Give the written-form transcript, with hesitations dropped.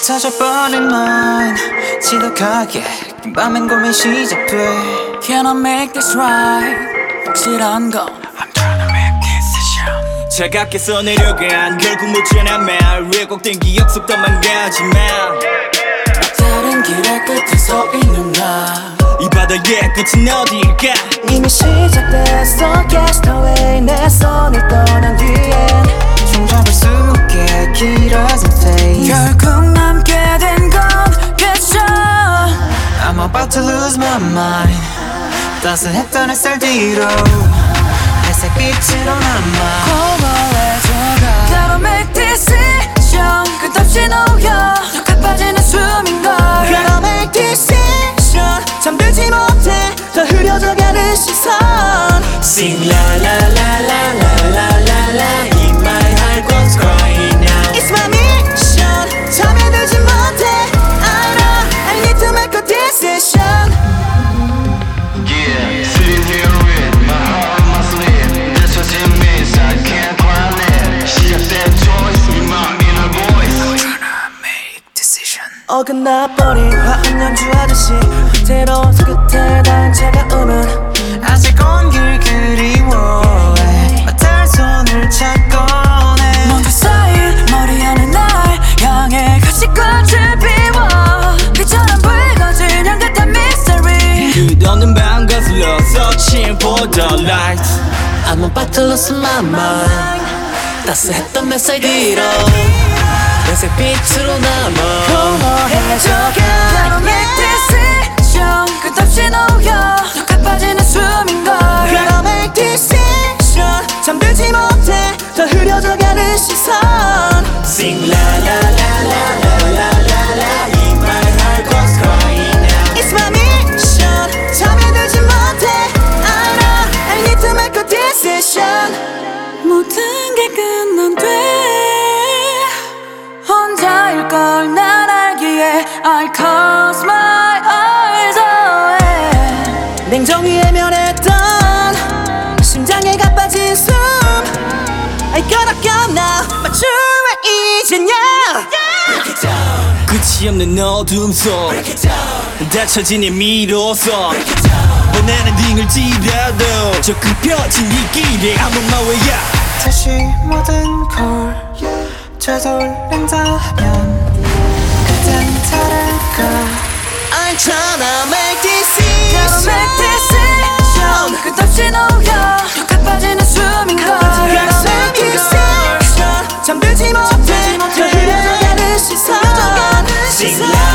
사져버린 mind 지독하게 긴 밤엔 고민 시작돼. Can I make this right? 확실한 건 I'm trying to make decision. 차갑게 써내려간 결국 못 전한 말 왜곡된 기억 속 떠만 가지만 다른 길의 끝에 서 있는 나 이 바다의 끝은 어딜까. 이미 시작됐어 Castaway 내 손을 떠난 뒤엔 종잡을 수 없게 길어진 face. 결국 남게 된 거겠죠. I'm about to lose my mind. 따스했던 햇살 뒤로 회색 빛으로 남아 공허해져가 Gotta make decision 끝없이 놓여 더 가빠지는 숨인걸 Gotta make decision 잠들지 못해 더 흐려져가는 시선. Sing la la la la la la la la In my heart what's crying now. It's my mission 잠이 들지 못해 I know I need to make a decision. Yeah, sitting here with my heart on my sleeve. That's what's in me, so I can't cry it. Shift that choice with my inner voice. Make decision. 어긋나버린 화음 연주 아저씨 새로워서 끝에 닿은 차가움은 아직 온길 그리워해. 맡을 손을 찾고 내 먼저 쌓인 머리 안에 날 향해 가시꽃을 피워 빛처럼 붉어진 향긋한 mystery 끝없는 밤 거슬러 searching for the light. I'm about to lose my mind. 따스했던 햇살 뒤로 회색 빛으로 남아 공허해져가 Gotta make decision 끝없이 놓여 더 가빠지는 숨인걸 Gotta make decision 잠들지 못해 더 흐려져가는 시선. Sing la la la la la la la la In my heart what's crying now. It's my mission 잠이 들지 못해 I know I need to make a decision. 모든 게 끝난 뒤 혼자일 걸 난 알기에 I close my eyes away 냉정히 외면했던 심장에 가빠진 숨 I gotta go now 마주왜 이제냐. 끝이 없는 어둠 속 닫혀진 이 미로서 보내는 등을 찌려도 저 굽혀진 이 길에 I'm on my way up. 다시 모든 걸 되돌린다면 그땐 다를까. I'm tryna make Gotta decision. make decision 끝없이 놓여 더 가빠지는 숨인걸 Gotta make decision 잠들지 못해 더 흐려져가는 시선. Sing la